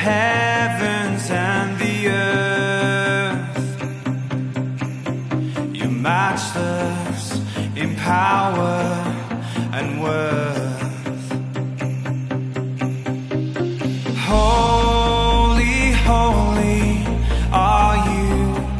heavens and the earth. You're matchless in power and worth. Holy, holy are you,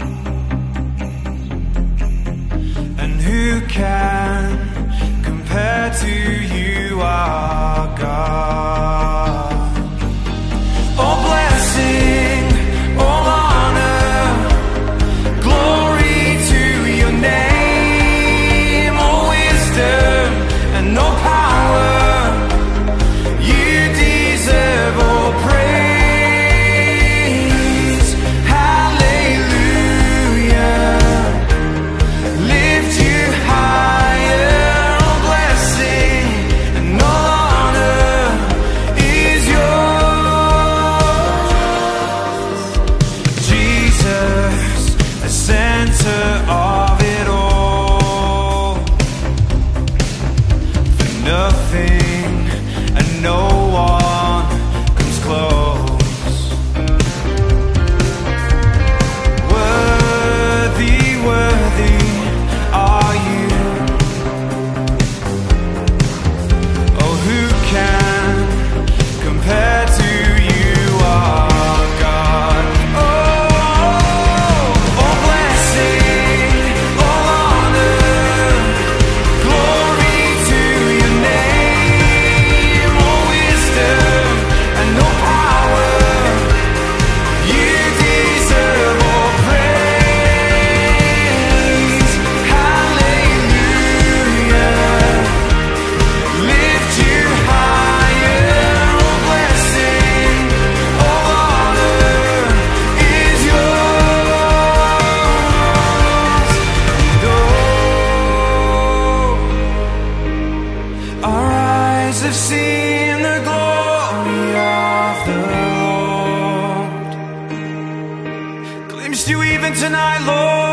and who can compare to you, our God? All blessing, all honor, glory to your name. All wisdom and no power, you deserve all praise. Hallelujah, lift you higher. All blessing and all honor is yours. Jesus, the center of it all. For nothing and no one comes close. Worthy, worthy are you. Oh, who can compare to you, our God? Oh, all blessing, all honor, glory to your name. All wisdom and no power, you deserve all praise. Hallelujah, lift you higher. All blessing, all honor is yours. And oh, our eyes have seen the glory of the Lord. Glimpsed you even tonight, Lord.